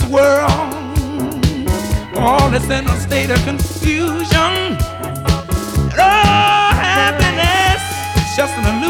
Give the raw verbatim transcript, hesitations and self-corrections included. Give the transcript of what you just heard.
world. All is in a state of confusion. And oh, happiness is just an illusion.